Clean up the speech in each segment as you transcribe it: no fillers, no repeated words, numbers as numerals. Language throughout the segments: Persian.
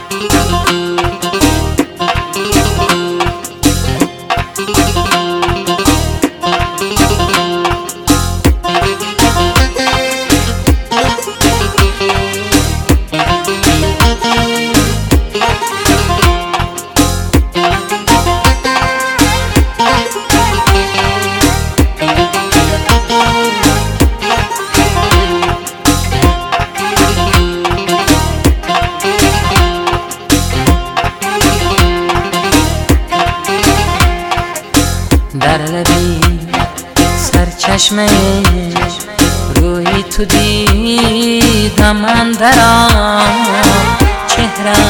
در لبی سرچشمه روی تو دیدم من در چهره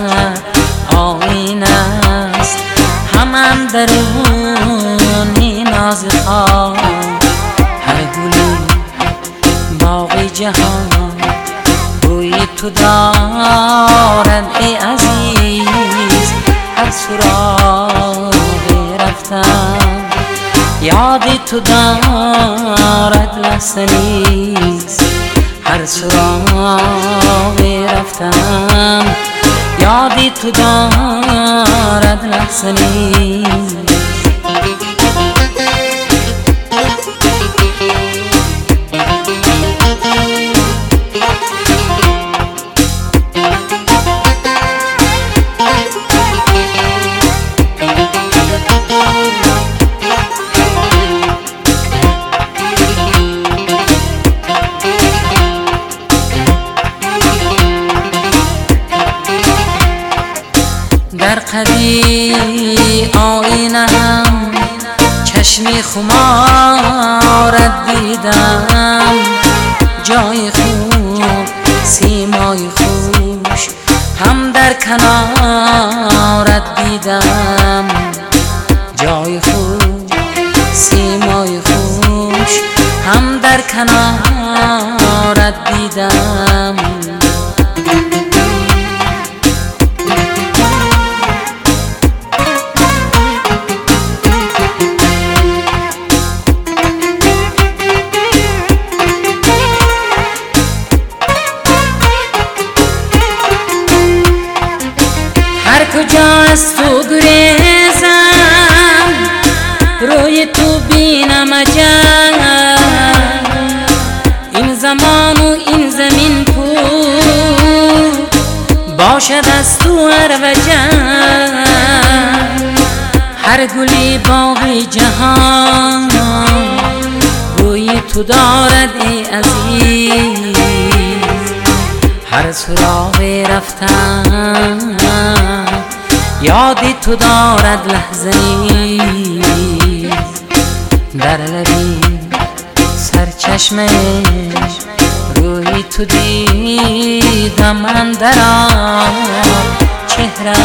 آینه است همان درونی ناز خواب هر گلی باقی جهان روی تو دارد ای عزیز هر سراغی رفتم یادی تو دارد لحظه نیست هر سراغی رفتم یادی تو دارد لحظه نیست در قدی آینه هم چشمی خمارت دیدم جای خوب سیمای خوش هم در کنارت دیدم جای خوب سیمای خوش هم در کنارت دیدم هر کجا از تو گریزم روی تو بینم عجب این زمان و این زمین پور باشد از تو هر وجب هر گلی باقی جهان روی تو دارد ای عزیز هر سراغی رفتم یادی تو دارد لحظه نیست در لبی سرچشمه روی تو دیدم من در چهره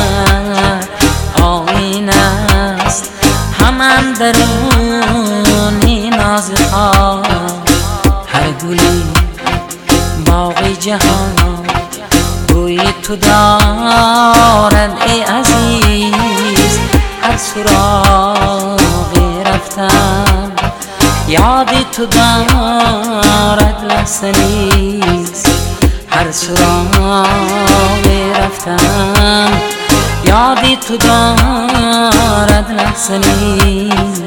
آینه است همان درونی ناز خواب هر گلی باقی جهان روی تو دارد ای عزیز هر سراغی رفتم یادی تو دارد لحظه نیست هر سراغی رفتم یادی تو دارد لحظه نیست